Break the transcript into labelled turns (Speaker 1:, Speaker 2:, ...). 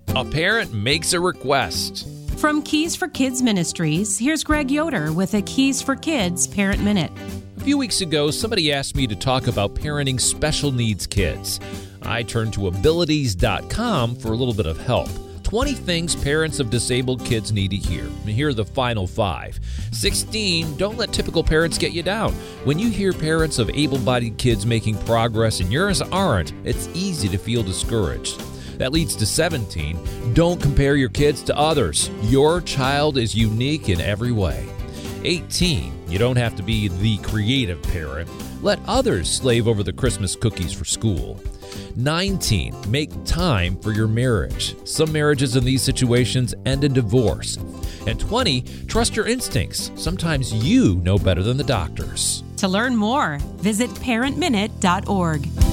Speaker 1: A parent makes a request.
Speaker 2: From Keys for Kids Ministries, here's Greg Yoder with a Keys for Kids Parent Minute.
Speaker 1: A few weeks ago, somebody asked me to talk about parenting special needs kids. I turned to abilities.com for a little bit of help. 20 things parents of disabled kids need to hear. And here are the final 5. 16, don't let typical parents get you down. When you hear parents of able-bodied kids making progress and yours aren't, it's easy to feel discouraged. That leads to 17, don't compare your kids to others. Your child is unique in every way. 18, you don't have to be the creative parent. Let others slave over the Christmas cookies for school. 19, make time for your marriage. Some marriages in these situations end in divorce. And 20, trust your instincts. Sometimes you know better than the doctors.
Speaker 2: To learn more, visit parentminute.org.